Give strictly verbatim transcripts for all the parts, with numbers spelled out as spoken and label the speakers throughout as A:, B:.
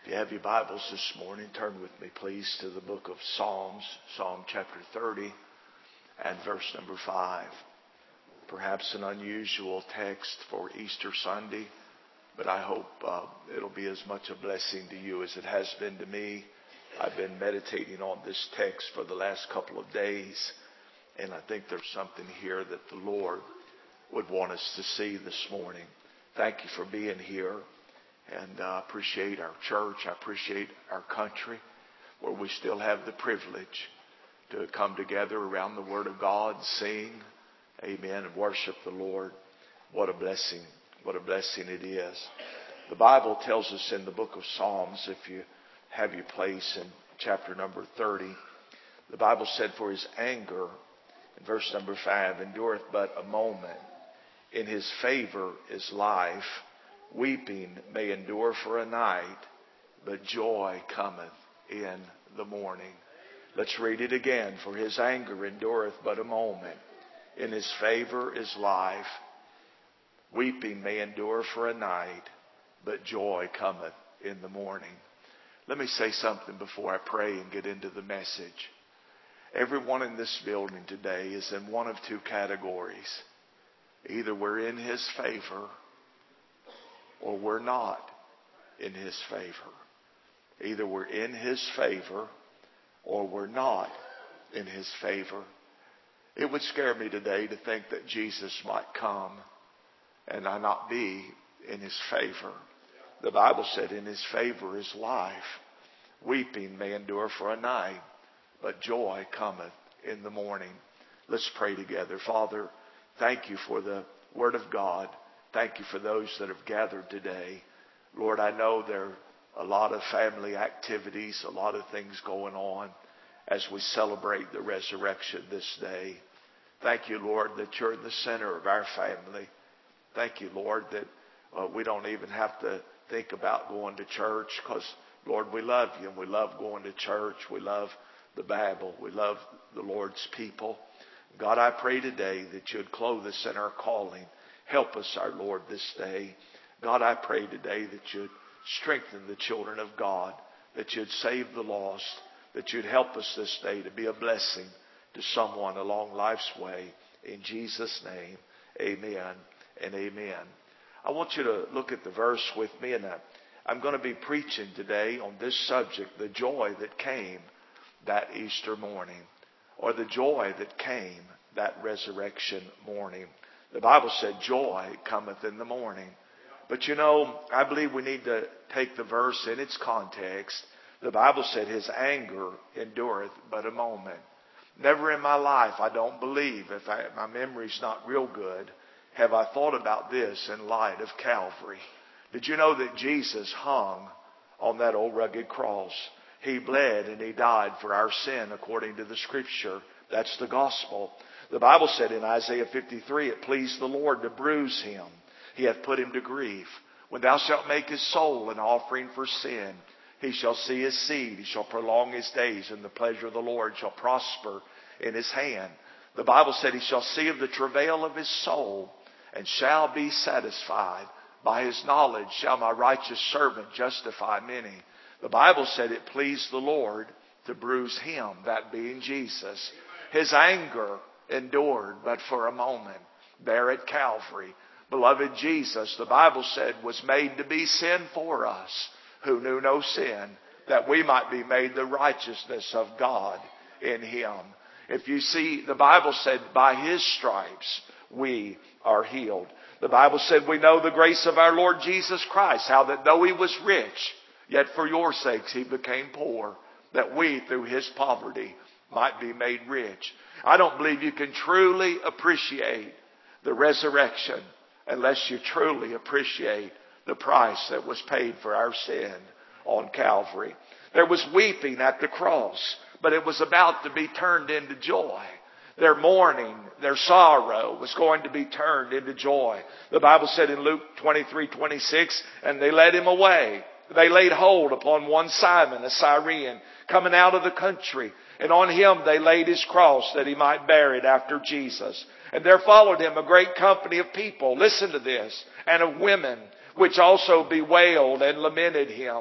A: If you have your Bibles this morning, turn with me please to the book of Psalms, Psalm chapter thirty and verse number five. Perhaps an unusual text for Easter Sunday, but I hope uh, it'll be as much a blessing to you as it has been to me. I've been meditating on this text for the last couple of days, and I think there's something here that the Lord would want us to see this morning. Thank you for being here. And I uh, appreciate our church. I appreciate our country where we still have the privilege to come together around the Word of God, sing, amen, and worship the Lord. What a blessing. What a blessing it is. The Bible tells us in the book of Psalms, if you have your place in chapter number thirty, the Bible said, for his anger, in verse number five, endureth but a moment. In his favor is life. Weeping may endure for a night, but joy cometh in the morning. Let's read it again. For his anger endureth but a moment. In his favor is life. Weeping may endure for a night, but joy cometh in the morning. Let me say something before I pray and get into the message. Everyone in this building today is in one of two categories. Either we're in his favor, or we're not in his favor. Either we're in his favor or we're not in his favor. It would scare me today to think that Jesus might come and I not be in his favor. The Bible said in his favor is life. Weeping may endure for a night, but joy cometh in the morning. Let's pray together. Father, thank you for the Word of God. Thank you for those that have gathered today. Lord, I know there are a lot of family activities, a lot of things going on as we celebrate the resurrection this day. Thank you, Lord, that you're in the center of our family. Thank you, Lord, that uh, we don't even have to think about going to church because, Lord, we love you and we love going to church. We love the Bible. We love the Lord's people. God, I pray today that you'd clothe us in our calling. Help us, our Lord, this day. God, I pray today that you'd strengthen the children of God, that you'd save the lost, that you'd help us this day to be a blessing to someone along life's way. In Jesus' name, amen and amen. I want you to look at the verse with me, and I'm going to be preaching today on this subject, the joy that came that Easter morning, or the joy that came that resurrection morning. The Bible said joy cometh in the morning. But you know, I believe we need to take the verse in its context. The Bible said his anger endureth but a moment. Never in my life, I don't believe, if I, my memory's not real good, have I thought about this in light of Calvary. Did you know that Jesus hung on that old rugged cross? He bled and he died for our sin according to the Scripture. That's the gospel. The Bible said in Isaiah fifty-three, it pleased the Lord to bruise him. He hath put him to grief. When thou shalt make his soul an offering for sin, he shall see his seed. He shall prolong his days, and the pleasure of the Lord shall prosper in his hand. The Bible said he shall see of the travail of his soul, and shall be satisfied. By his knowledge shall my righteous servant justify many. The Bible said it pleased the Lord to bruise him, that being Jesus. His anger endured but for a moment there at Calvary. Beloved, Jesus, the Bible said, was made to be sin for us who knew no sin, that we might be made the righteousness of God in him. If you see, the Bible said, by his stripes we are healed. The Bible said we know the grace of our Lord Jesus Christ, how that though he was rich, yet for your sakes he became poor, that we through his poverty might be made rich. I don't believe you can truly appreciate the resurrection unless you truly appreciate the price that was paid for our sin on Calvary. There was weeping at the cross, but it was about to be turned into joy. Their mourning, their sorrow was going to be turned into joy. The Bible said in Luke twenty-three twenty-six, and they led him away. They laid hold upon one Simon, a Cyrene, coming out of the country. And on him they laid his cross that he might bear it after Jesus. And there followed him a great company of people. Listen to this. And of women, which also bewailed and lamented him.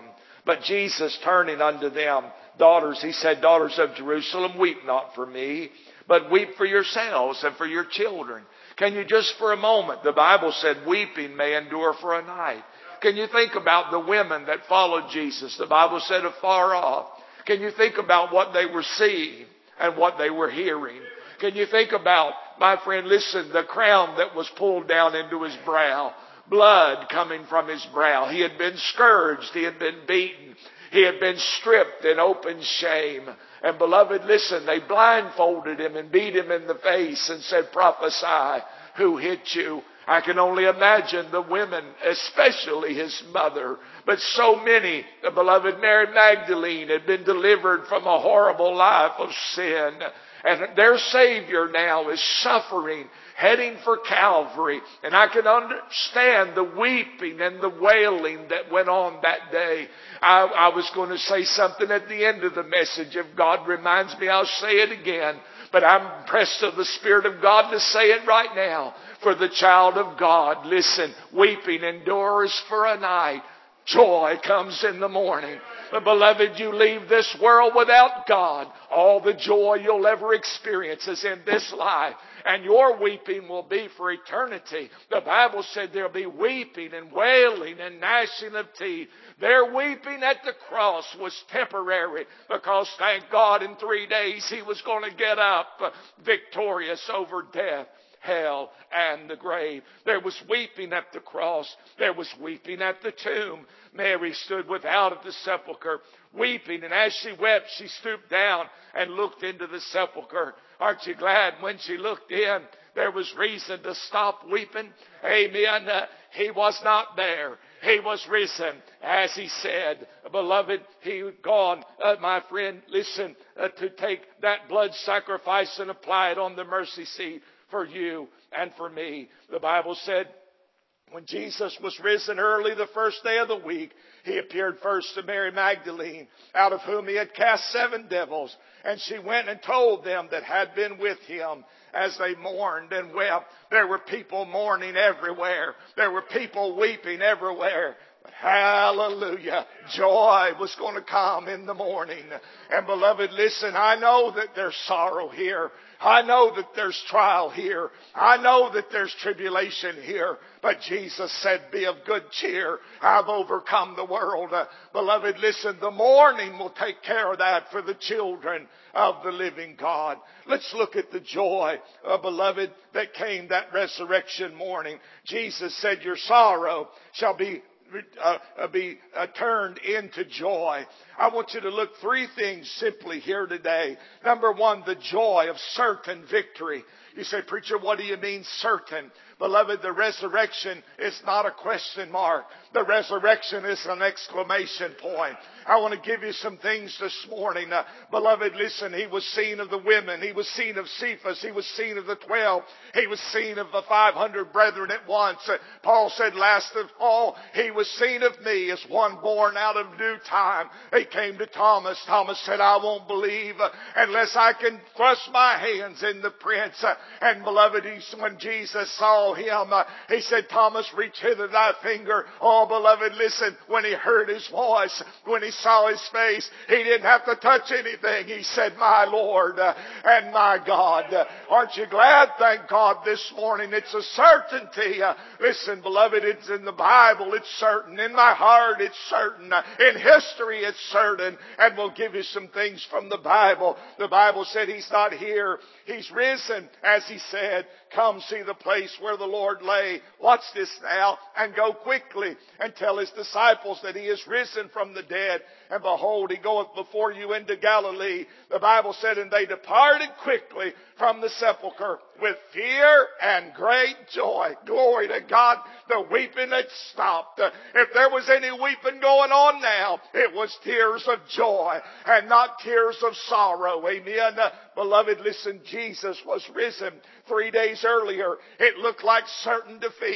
A: But Jesus turning unto them, daughters, he said, daughters of Jerusalem, weep not for me, but weep for yourselves and for your children. Can you just for a moment, the Bible said weeping may endure for a night. Can you think about the women that followed Jesus? The Bible said afar off. Can you think about what they were seeing and what they were hearing? Can you think about, my friend, listen, the crown that was pulled down into his brow, blood coming from his brow. He had been scourged. He had been beaten. He had been stripped in open shame. And beloved, listen, they blindfolded him and beat him in the face and said, prophesy, who hit you? I can only imagine the women, especially his mother, but so many. The beloved Mary Magdalene had been delivered from a horrible life of sin. And their Savior now is suffering, heading for Calvary. And I can understand the weeping and the wailing that went on that day. I, I was going to say something at the end of the message. If God reminds me, I'll say it again. But I'm impressed of the Spirit of God to say it right now. For the child of God, listen, weeping endures for a night. Joy comes in the morning. But beloved, you leave this world without God. All the joy you'll ever experience is in this life. And your weeping will be for eternity. The Bible said there'll be weeping and wailing and gnashing of teeth. Their weeping at the cross was temporary, because thank God in three days He was going to get up victorious over death, hell, and the grave. There was weeping at the cross. There was weeping at the tomb. Mary stood without at the sepulchre, weeping, and as she wept, she stooped down and looked into the sepulchre. Aren't you glad when she looked in, there was reason to stop weeping? Amen. Uh, he was not there. He was risen, as He said. Beloved, He was gone, uh, my friend, listen, uh, to take that blood sacrifice and apply it on the mercy seat for you and for me. The Bible said when Jesus was risen early the first day of the week, He appeared first to Mary Magdalene, out of whom He had cast seven devils. And she went and told them that had been with Him, as they mourned and wept. There were people mourning everywhere. There were people weeping everywhere. But hallelujah, joy was going to come in the morning. And beloved, listen, I know that there's sorrow here. I know that there's trial here. I know that there's tribulation here. But Jesus said, be of good cheer. I've overcome the world. Uh, beloved, listen, the morning will take care of that for the children of the living God. Let's look at the joy, uh, beloved, that came that resurrection morning. Jesus said, your sorrow shall be Uh, uh, be uh, turned into joy. I want you to look three things simply here today. Number one, the joy of certain victory. You say, preacher, what do you mean certain? Beloved, the resurrection is not a question mark. The resurrection is an exclamation point. I want to give you some things this morning. Uh, beloved, listen, He was seen of the women. He was seen of Cephas. He was seen of the twelve. He was seen of the five hundred brethren at once. Uh, Paul said, last of all, He was seen of me as one born out of due time. He came to Thomas. Thomas said, I won't believe uh, unless I can thrust my hands in the prints. Uh, and beloved, he, when Jesus saw him, uh, He said, Thomas, reach hither thy finger. Oh, beloved, listen, when he heard His voice, when he saw His face, he didn't have to touch anything. He said, my Lord uh, and my God. Uh, aren't you glad? Thank God this morning. It's a certainty. Uh, listen, beloved, it's in the Bible. It's certain. In my heart, it's certain. Uh, in history, it's certain. And we'll give you some things from the Bible. The Bible said He's not here. He's risen, as He said. Come see the place where the Lord lay. Watch this now and go quickly and tell His disciples that He is risen from the dead. And behold, He goeth before you into Galilee. The Bible said, and they departed quickly from the sepulchre with fear and great joy. Glory to God. The weeping had stopped. If there was any weeping going on now, it was tears of joy and not tears of sorrow. Amen. Beloved, listen, Jesus was risen three days earlier. It looked like certain defeat.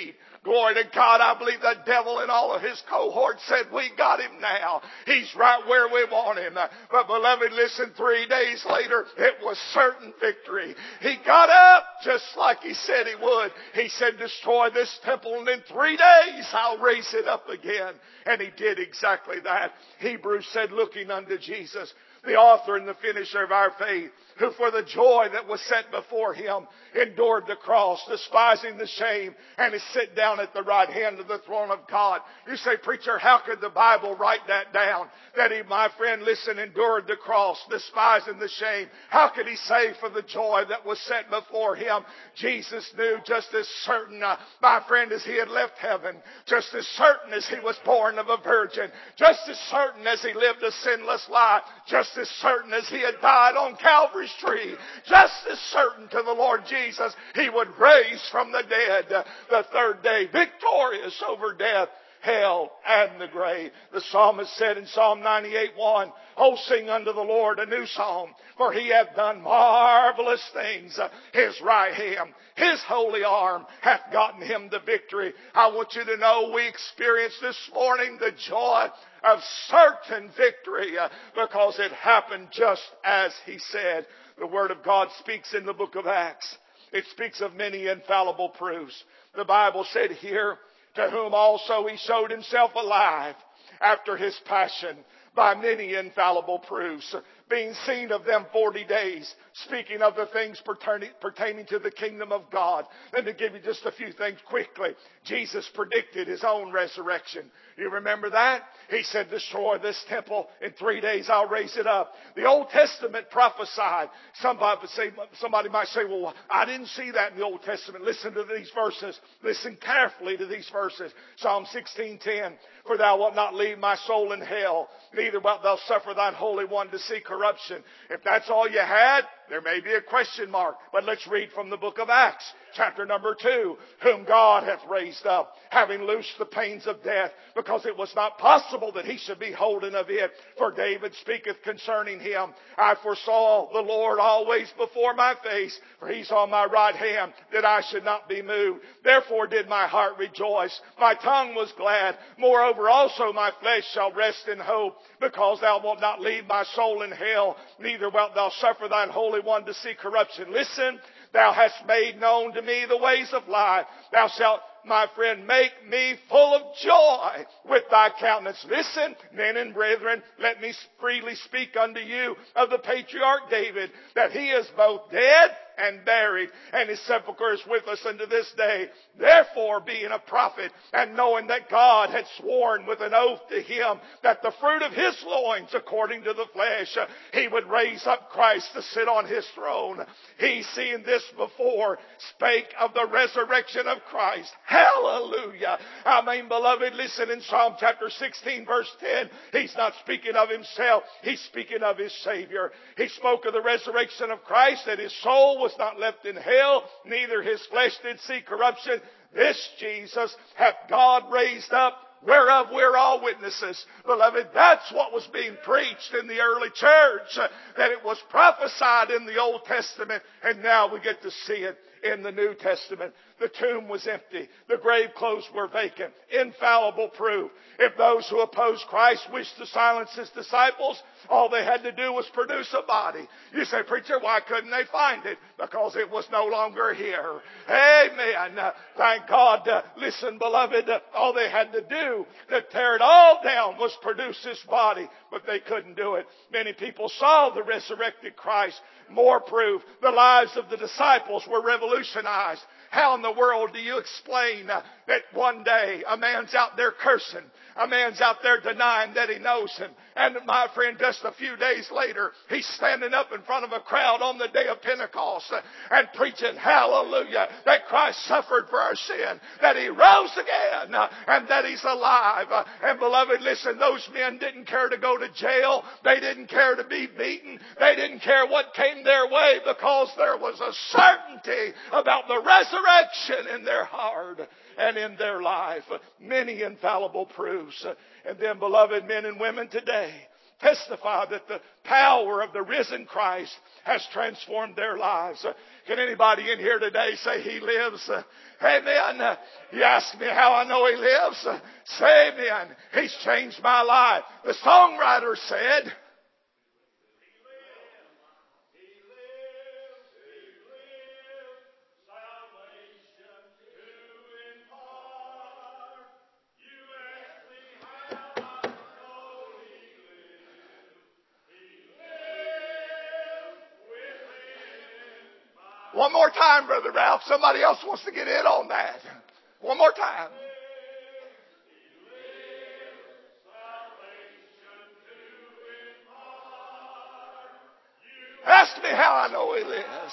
A: Glory to God. I believe the devil and all of his cohorts said, we got him now. He's right where we want him. But beloved, listen, three days later, it was certain victory. He got up just like he said he would. He said, destroy this temple, and in three days I'll raise it up again. And he did exactly that. Hebrews said, looking unto Jesus, the author and the finisher of our faith, who for the joy that was set before him endured the cross, despising the shame, and is sit down at the right hand of the throne of God. You say, preacher, how could the Bible write that down? That he, my friend, listen, endured the cross, despising the shame. How could he say for the joy that was set before him? Jesus knew just as certain, uh, my friend, as he had left heaven, just as certain as he was born of a virgin, just as certain as he lived a sinless life, just as certain as he had died on Calvary's tree, just as certain to the Lord Jesus he would raise from the dead uh, the third day, victorious over death, hell, and the grave. The psalmist said in Psalm ninety-eight one, oh, sing unto the Lord a new song, for he hath done marvelous things. His right hand, his holy arm hath gotten him the victory. I want you to know we experienced this morning the joy of certain victory uh, because it happened just as he said. The Word of God speaks in the book of Acts. It speaks of many infallible proofs. The Bible said here, to whom also he showed himself alive after his passion by many infallible proofs, being seen of them forty days, speaking of the things pertaining, pertaining to the kingdom of God. Let me give you just a few things quickly. Jesus predicted his own resurrection. You remember that? He said, destroy this temple. In three days I'll raise it up. The Old Testament prophesied. Somebody, say, somebody might say, well, I didn't see that in the Old Testament. Listen to these verses. Listen carefully to these verses. Psalm sixteen ten. For thou wilt not leave my soul in hell, neither wilt thou suffer thine Holy One to see corruption. If that's all you had, there may be a question mark. But let's read from the book of Acts, chapter number two. Whom God hath raised up, having loosed the pains of death, because it was not possible that he should be holden of it. For David speaketh concerning him, I foresaw the Lord always before my face, for he's on my right hand, that I should not be moved. Therefore did my heart rejoice, my tongue was glad. Moreover also my flesh shall rest in hope, because thou wilt not leave my soul in hell, neither wilt thou suffer thine Holy One to see corruption. Listen, thou hast made known to me the ways of life. Thou shalt, my friend, make me full of joy with thy countenance. Listen, men and brethren, let me freely speak unto you of the patriarch David, that he is both dead and buried, and his sepulchre is with us unto this day. Therefore, being a prophet, and knowing that God had sworn with an oath to him that the fruit of his loins, according to the flesh, he would raise up Christ to sit on his throne, he, seeing this before, spake of the resurrection of Christ. Hallelujah! I mean, beloved, listen, in Psalm chapter sixteen, verse ten, he's not speaking of himself, he's speaking of his Savior. He spoke of the resurrection of Christ, that his soul was not left in hell, neither his flesh did see corruption. This Jesus hath God raised up, whereof we're all witnesses. Beloved, that's what was being preached in the early church, that it was prophesied in the Old Testament, and now we get to see it in the New Testament. The tomb was empty. The grave clothes were vacant. Infallible proof. If those who opposed Christ wished to silence his disciples, all they had to do was produce a body. You say, preacher, why couldn't they find it? Because it was no longer here. Amen. Uh, thank God. Uh, listen, beloved, uh, all they had to do to tear it all down was produce this body, but they couldn't do it. Many people saw the resurrected Christ. More proof. The lives of the disciples were revolutionized. How in the world do you explain uh, that one day a man's out there cursing, a man's out there denying that he knows him, and my friend, just a few days later, he's standing up in front of a crowd on the day of Pentecost uh, and preaching, hallelujah, that Christ suffered for our sin, that he rose again, uh, and that he's alive. Uh, and beloved, listen, those men didn't care to go to jail. They didn't care to be beaten. They didn't care what came their way, because there was a certainty about the resurrection in their heart and in their life. Many infallible proofs. And then, beloved men and women today, testify that the power of the risen Christ has transformed their lives. Uh, Can anybody in here today say He lives? Uh, Amen. Uh, You ask me how I know He lives? Uh, Say amen. He's changed my life. The songwriter said, one more time, Brother Ralph. Somebody else wants to get in on that. One more time. Ask me how I know He lives.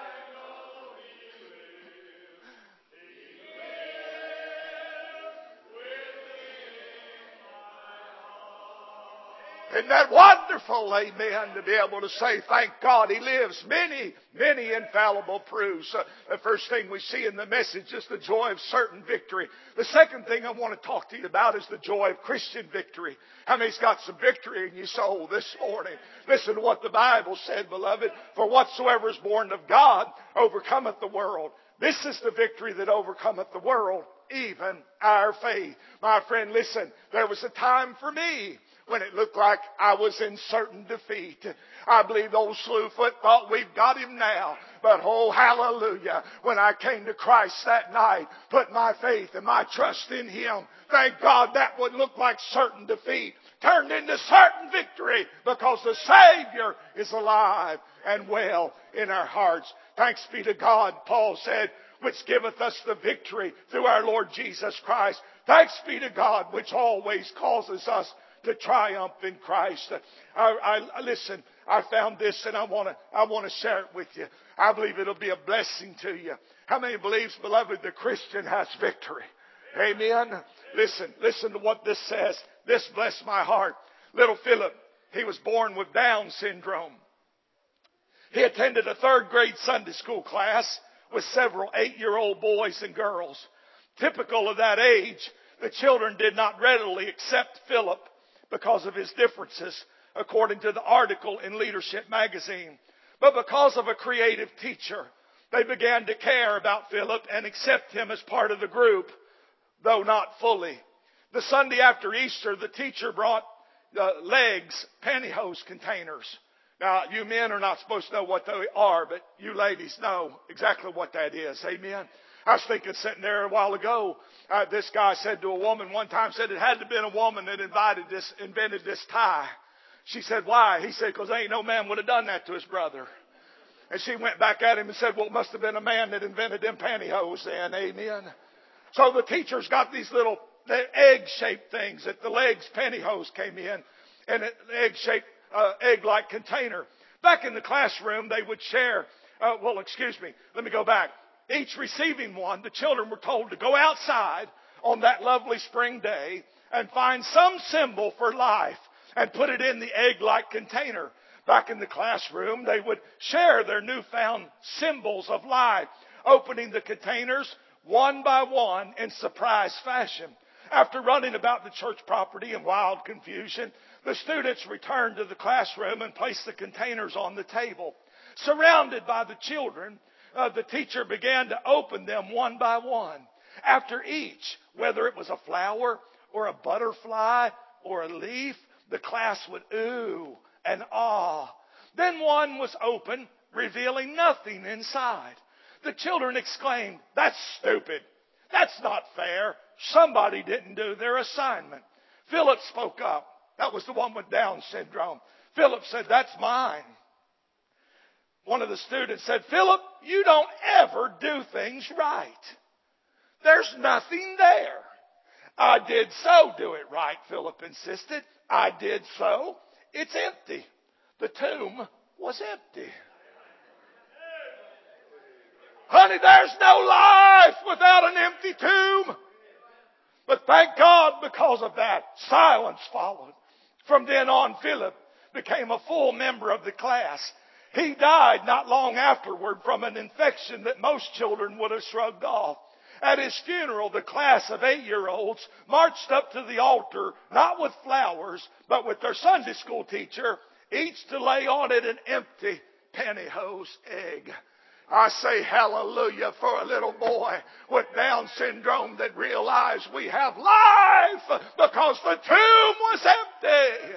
A: Isn't that wonderful, amen, to be able to say, thank God He lives. Many, many infallible proofs. Uh, the first thing we see in the message is the joy of certain victory. The second thing I want to talk to you about is the joy of Christian victory. How many's got some victory in your soul this morning? Listen to what the Bible said, beloved. For whatsoever is born of God overcometh the world. This is the victory that overcometh the world, even our faith. My friend, listen, there was a time for me when it looked like I was in certain defeat. I believe old Slewfoot thought we've got him now. But oh, hallelujah, when I came to Christ that night, put my faith and my trust in Him, thank God that would look like certain defeat turned into certain victory because the Savior is alive and well in our hearts. Thanks be to God, Paul said, which giveth us the victory through our Lord Jesus Christ. Thanks be to God, which always causes us to triumph in Christ. I, I, listen, I found this and I want to I want to share it with you. I believe it'll be a blessing to you. How many believes, beloved, the Christian has victory? Amen. Listen, listen to what this says. This blessed my heart. Little Philip, he was born with Down syndrome. He attended a third grade Sunday school class with several eight-year-old boys and girls. Typical of that age, the children did not readily accept Philip because of his differences, according to the article in Leadership magazine. But because of a creative teacher, they began to care about Philip and accept him as part of the group, though not fully. The Sunday after Easter, the teacher brought uh, legs, pantyhose containers. Now, you men are not supposed to know what they are, but you ladies know exactly what that is. Amen. I was thinking sitting there a while ago, uh, this guy said to a woman one time, said it had to have been a woman that invited this, invented this tie. She said, why? He said, because ain't no man would have done that to his brother. And she went back at him and said, well, it must have been a man that invented them pantyhose then. Amen. So the teacher's got these little egg-shaped things that the legs pantyhose came in, and an egg-shaped, uh, egg-like container. Back in the classroom, they would share, uh, well, excuse me, let me go back. Each receiving one, the children were told to go outside on that lovely spring day and find some symbol for life and put it in the egg-like container. Back in the classroom, they would share their newfound symbols of life, opening the containers one by one in surprise fashion. After running about the church property in wild confusion, the students returned to the classroom and placed the containers on the table. Surrounded by the children, Uh, the teacher began to open them one by one. After each, whether it was a flower or a butterfly or a leaf, the class would ooh and ah. Then one was opened, revealing nothing inside. The children exclaimed, "That's stupid. That's not fair. Somebody didn't do their assignment." Philip spoke up. That was the one with Down syndrome. Philip said, "That's mine." One of the students said, "Philip, you don't ever do things right. There's nothing there." "I did so do it right," Philip insisted. "I did so. It's empty." The tomb was empty. Honey, there's no life without an empty tomb. But thank God, because of that, silence followed. From then on, Philip became a full member of the class. He died not long afterward from an infection that most children would have shrugged off.
B: At his funeral, the class of eight-year-olds marched up to the altar, not with flowers, but with their Sunday school teacher, each to lay on it an empty pantyhose egg. I say hallelujah for a little boy with Down syndrome that realized we have life because the tomb was empty.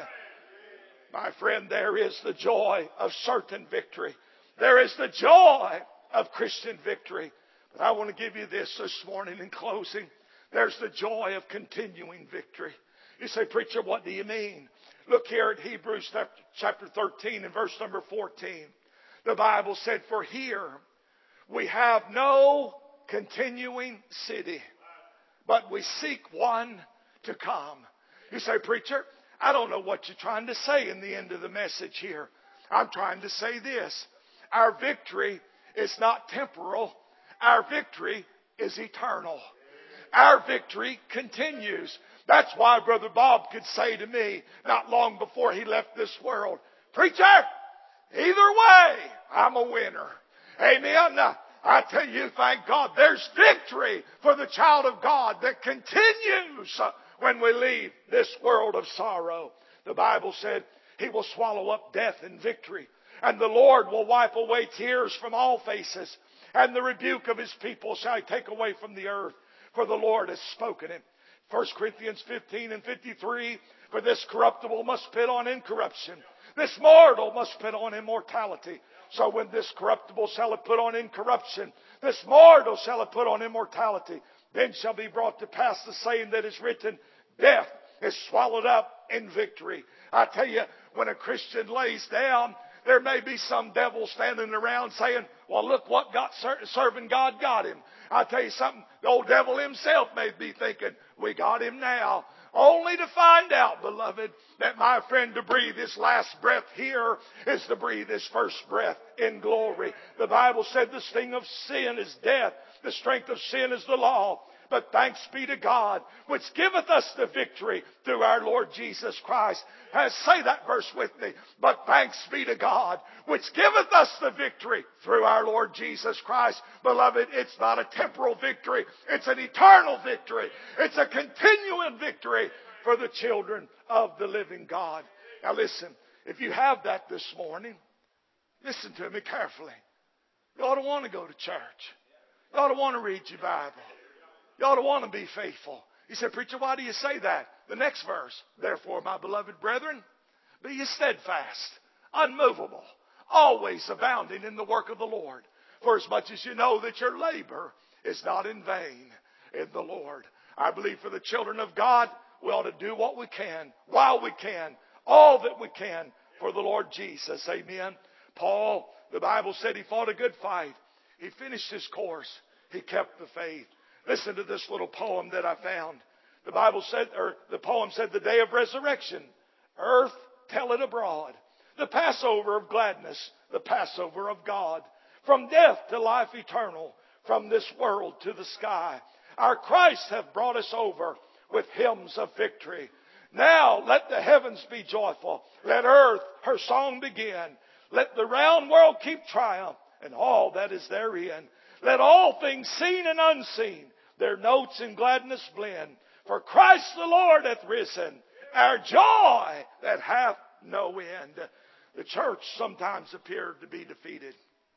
B: My friend, there is the joy of certain victory. There is the joy of Christian victory. But I want to give you this this morning in closing. There's the joy of continuing victory. You say, preacher, what do you mean? Look here at Hebrews chapter thirteen and verse number fourteen. The Bible said, for here we have no continuing city, but we seek one to come. You say, preacher, I don't know what you're trying to say in the end of the message here. I'm trying to say this. Our victory is not temporal. Our victory is eternal. Our victory continues. That's why Brother Bob could say to me not long before he left this world, preacher, either way, I'm a winner. Amen. Now, I tell you, thank God, there's victory for the child of God that continues when we leave this world of sorrow. The Bible said He will swallow up death in victory, and the Lord will wipe away tears from all faces, and the rebuke of His people shall He take away from the earth, for the Lord has spoken it. First Corinthians fifteen and fifty-three, for this corruptible must put on incorruption. This mortal must put on immortality. So when this corruptible shall have put on incorruption, this mortal shall have put on immortality, then shall be brought to pass the saying that is written, death is swallowed up in victory. I tell you, when a Christian lays down, there may be some devil standing around saying, well, look what got serving God got him. I'll tell you something, the old devil himself may be thinking, we got him now. Only to find out, beloved, that my friend, to breathe his last breath here is to breathe his first breath in glory. The Bible said the sting of sin is death. The strength of sin is the law. But thanks be to God, which giveth us the victory through our Lord Jesus Christ. Uh, say that verse with me. But thanks be to God, which giveth us the victory through our Lord Jesus Christ. Beloved, it's not a temporal victory. It's an eternal victory. It's a continuing victory for the children of the living God. Now listen, if you have that this morning, listen to me carefully. You ought to want to go to church. You ought to want to read your Bible. You ought to want to be faithful. He said, preacher, why do you say that? The next verse, therefore, my beloved brethren, be ye steadfast, unmovable, always abounding in the work of the Lord. For as much as you know that your labor is not in vain in the Lord. I believe for the children of God, we ought to do what we can, while we can, all that we can for the Lord Jesus. Amen. Paul, the Bible said he fought a good fight. He finished his course. He kept the faith. Listen to this little poem that I found. The Bible said, or the poem said, the day of resurrection, earth tell it abroad. The Passover of gladness, the Passover of God. From death to life eternal, from this world to the sky. Our Christ hath brought us over with hymns of victory. Now let the heavens be joyful. Let earth her song begin. Let the round world keep triumph and all that is therein. Let all things seen and unseen their notes in gladness blend. For Christ the Lord hath risen, our joy that hath no end. The church sometimes appeared to be defeated.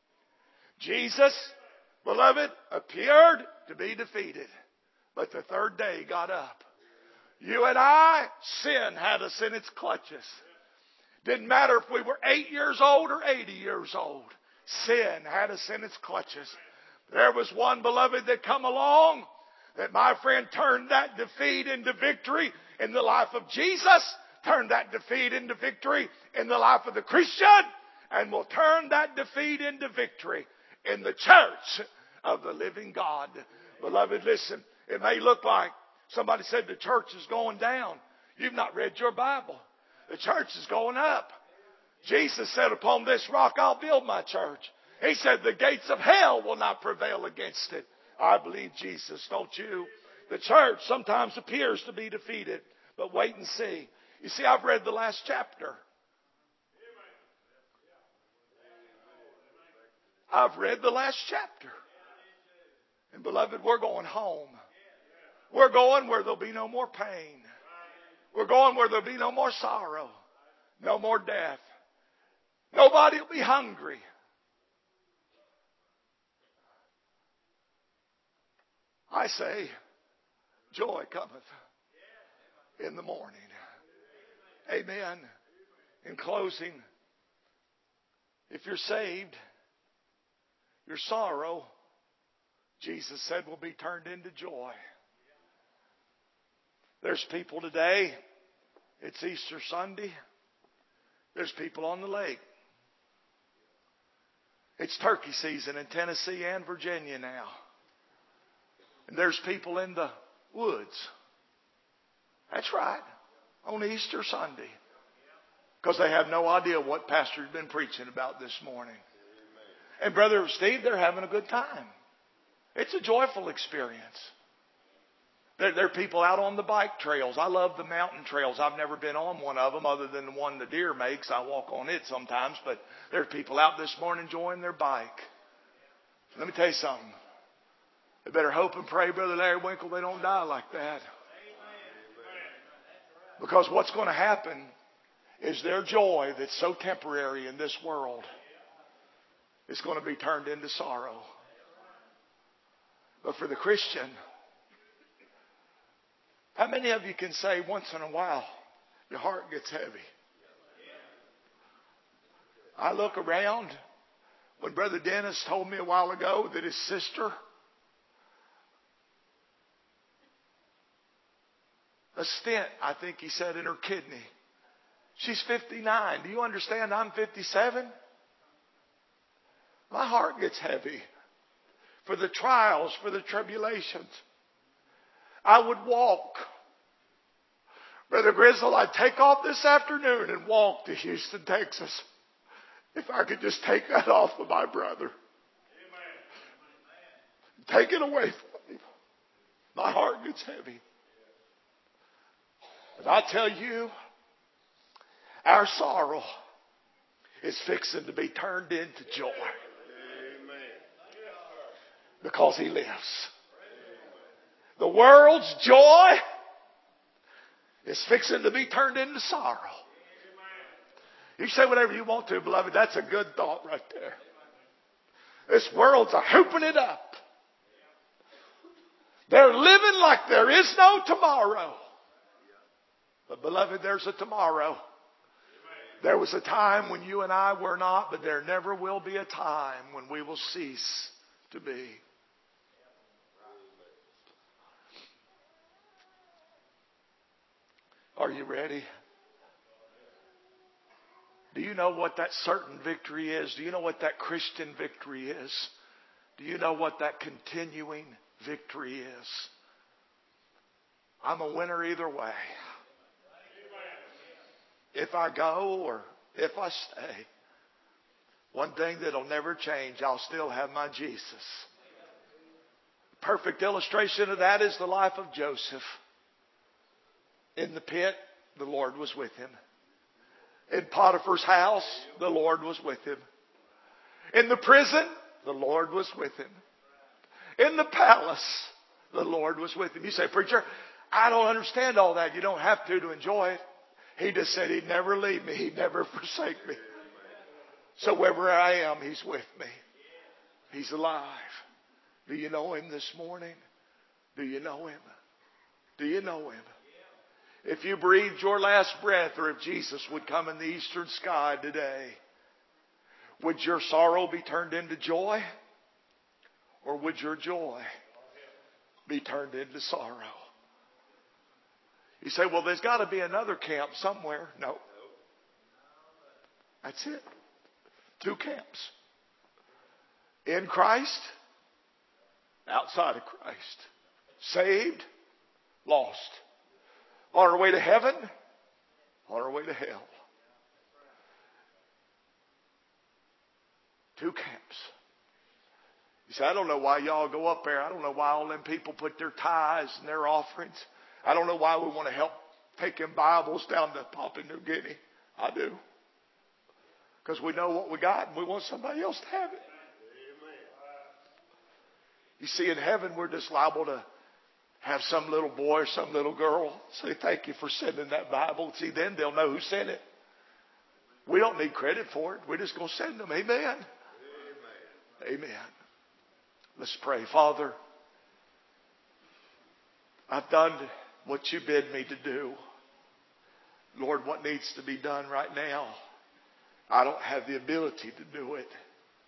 B: Jesus, beloved, appeared to be defeated. But the third day got up. You and I, sin had us in its clutches. Didn't matter if we were eight years old or eighty years old. Sin had us in its clutches. There was one, beloved, that come along that, my friend, turned that defeat into victory in the life of Jesus, turned that defeat into victory in the life of the Christian, and will turn that defeat into victory in the church of the living God. Beloved, listen, it may look like somebody said the church is going down. You've not read your Bible. The church is going up. Jesus said, upon this rock I'll build my church. He said the gates of hell will not prevail against it. I believe Jesus, don't you? The church sometimes appears to be defeated, but wait and see. You see, I've read the last chapter. I've read the last chapter. And beloved, we're going home. We're going where there'll be no more pain. We're going where there'll be no more sorrow, no more death. Nobody will be hungry. I say, joy cometh in the morning. Amen. In closing, if you're saved, your sorrow, Jesus said, will be turned into joy. There's people today, it's Easter Sunday. There's people on the lake. It's turkey season in Tennessee and Virginia now. And there's people in the woods. That's right. On Easter Sunday. Because they have no idea what pastor's been preaching about this morning. And Brother Steve, they're having a good time. It's a joyful experience. There, there are people out on the bike trails. I love the mountain trails. I've never been on one of them other than the one the deer makes. I walk on it sometimes. But there are people out this morning enjoying their bike. Let me tell you something. They better hope and pray, Brother Larry Winkle, they don't die like that. Because what's going to happen is their joy that's so temporary in this world is going to be turned into sorrow. But for the Christian, how many of you can say once in a while your heart gets heavy? I look around. When Brother Dennis told me a while ago that his sister, a stent, I think he said, in her kidney. She's fifty-nine. Do you understand I'm fifty-seven? My heart gets heavy for the trials, for the tribulations. I would walk. Brother Grizzle, I'd take off this afternoon and walk to Houston, Texas. If I could just take that off of my brother. Take it away from me. My heart gets heavy. But I tell you, our sorrow is fixing to be turned into joy. Because He lives. The world's joy is fixing to be turned into sorrow. You say whatever you want to, beloved. That's a good thought right there. This world's a hooping it up. They're living like there is no tomorrow. But beloved, there's a tomorrow. There was a time when you and I were not, but there never will be a time when we will cease to be. Are you ready? Do you know what that certain victory is? Do you know what that Christian victory is? Do you know what that continuing victory is? I'm a winner either way. If I go or if I stay, one thing that'll never change, I'll still have my Jesus. A perfect illustration of that is the life of Joseph. In the pit, the Lord was with him. In Potiphar's house, the Lord was with him. In the prison, the Lord was with him. In the palace, the Lord was with him. You say, preacher, I don't understand all that. You don't have to to enjoy it. He just said He'd never leave me. He'd never forsake me. So wherever I am, He's with me. He's alive. Do you know Him this morning? Do you know Him? Do you know Him? If you breathed your last breath, or if Jesus would come in the eastern sky today, would your sorrow be turned into joy? Or would your joy be turned into sorrow? You say, well, there's got to be another camp somewhere. No. That's it. Two camps. In Christ, outside of Christ. Saved, lost. On our way to heaven, on our way to hell. Two camps. You say, I don't know why y'all go up there. I don't know why all them people put their tithes and their offerings. I don't know why we want to help take them Bibles down to Papua New Guinea. I do. Because we know what we got and we want somebody else to have it. You see, in heaven, we're just liable to have some little boy or some little girl say, thank you for sending that Bible. See, then they'll know who sent it. We don't need credit for it. We're just going to send them. Amen. Amen. Amen. Let's pray. Father, I've done what you bid me to do. Lord, what needs to be done right now? I don't have the ability to do it.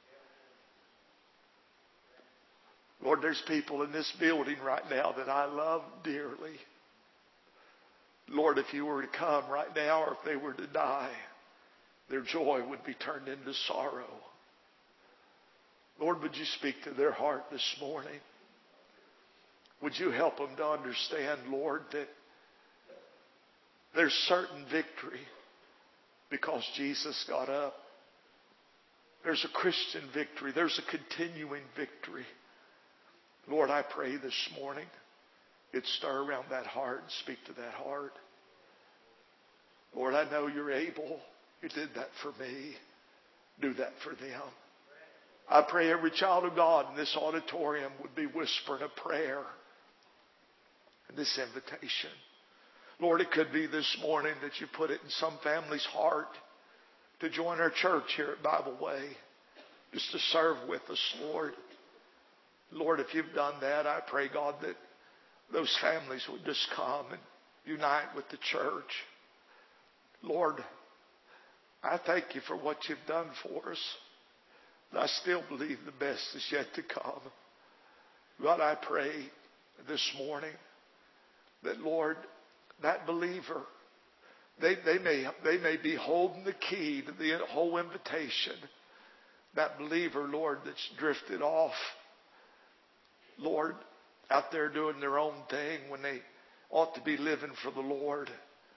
B: Lord, there's people in this building right now that I love dearly. Lord, if you were to come right now, or if they were to die, their joy would be turned into sorrow. Lord, would you speak to their heart this morning? Would you help them to understand, Lord, that there's certain victory because Jesus got up. There's a Christian victory. There's a continuing victory. Lord, I pray this morning it'd stir around that heart and speak to that heart. Lord, I know you're able. You did that for me. Do that for them. I pray every child of God in this auditorium would be whispering a prayer in this invitation. Lord, it could be this morning that you put it in some family's heart to join our church here at Bible Way, just to serve with us, Lord. Lord, if you've done that, I pray, God, that those families would just come and unite with the church. Lord, I thank you for what you've done for us. And I still believe the best is yet to come. God, I pray this morning that, Lord, that believer, they, they, may, they may be holding the key to the whole invitation. That believer, Lord, that's drifted off, Lord, out there doing their own thing when they ought to be living for the Lord.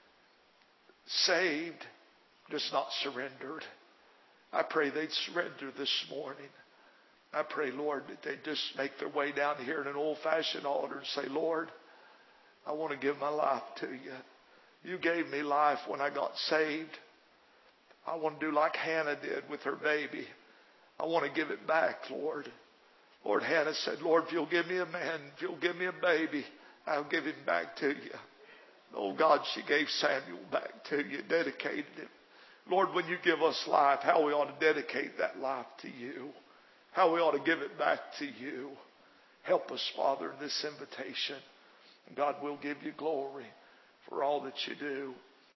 B: Saved, just not surrendered. I pray they'd surrender this morning. I pray, Lord, that they'd just make their way down here in an old-fashioned altar and say, Lord, I want to give my life to you. You gave me life when I got saved. I want to do like Hannah did with her baby. I want to give it back, Lord. Lord, Hannah said, Lord, if you'll give me a man, if you'll give me a baby, I'll give him back to you. Oh, God, she gave Samuel back to you, dedicated him. Lord, when you give us life, how we ought to dedicate that life to you. How we ought to give it back to you. Help us, Father, in this invitation. God will give you glory for all that you do.